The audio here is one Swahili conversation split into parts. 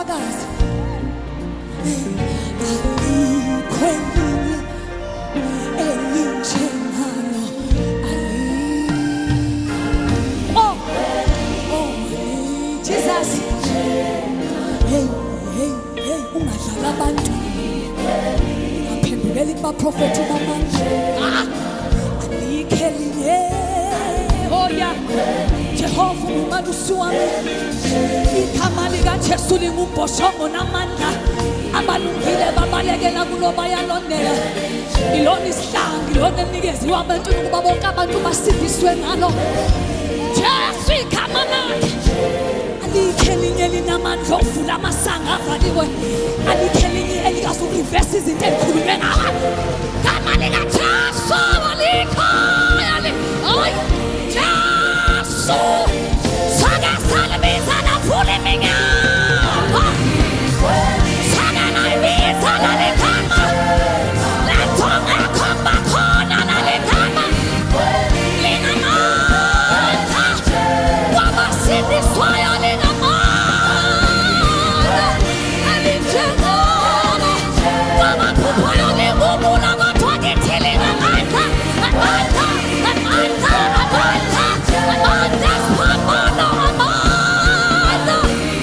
ubufakazi alikho elinye elinjengalo oh Jesus hey ungadlala abantu ngaphendukela kubaprofethi bamanje alikho elinye oh yeah Jehova umalusi wami igama likaJesu lingumbhoshongo namandla abalungile babalekela kulo bayalondela ilona isihlangu ilona enikeziwe abantu ukuba bonke abantu basindiswe ngalo Jesu igama lakhe alikho elinye linamandla okuvula amasango avaliwe alikho elinye elikazoreverse izinto ezikhulunywe ngawo igama likaJesu alikho oy Jesu Saga salamiza na fule minga Saga na ibiza na likama Letonga komba kona na likama Lina manta Wabasindi swaya lina manta Alijengona Wabapupayo lingumu na matwagi tili na manta Manta Manta Manta Manta Spamano Manta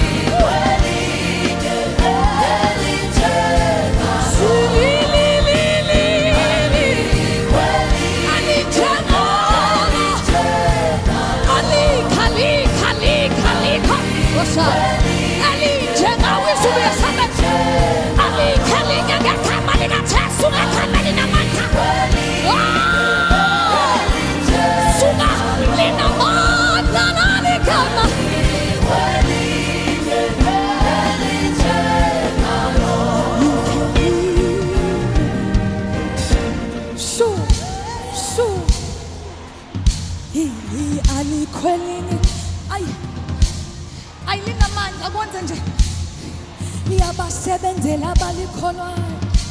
Ayinamandla kwenza nje liyabasebenzela abalikholwayo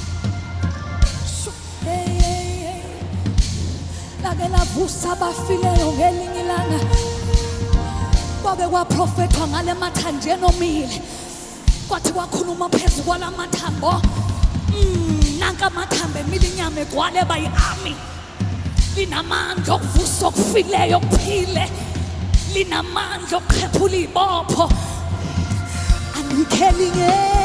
lake lavusa abafileyo ngelinye ilanga kwake kwaprofethwa ngale mathanjeni omile kwathi kwakhuluma phezu kwalamathambo nanka amathambo emile inyama egcwale bayi-army linamandla okuvusa okufileyo okuphile linamandla okukhephula ibopho alikho elinye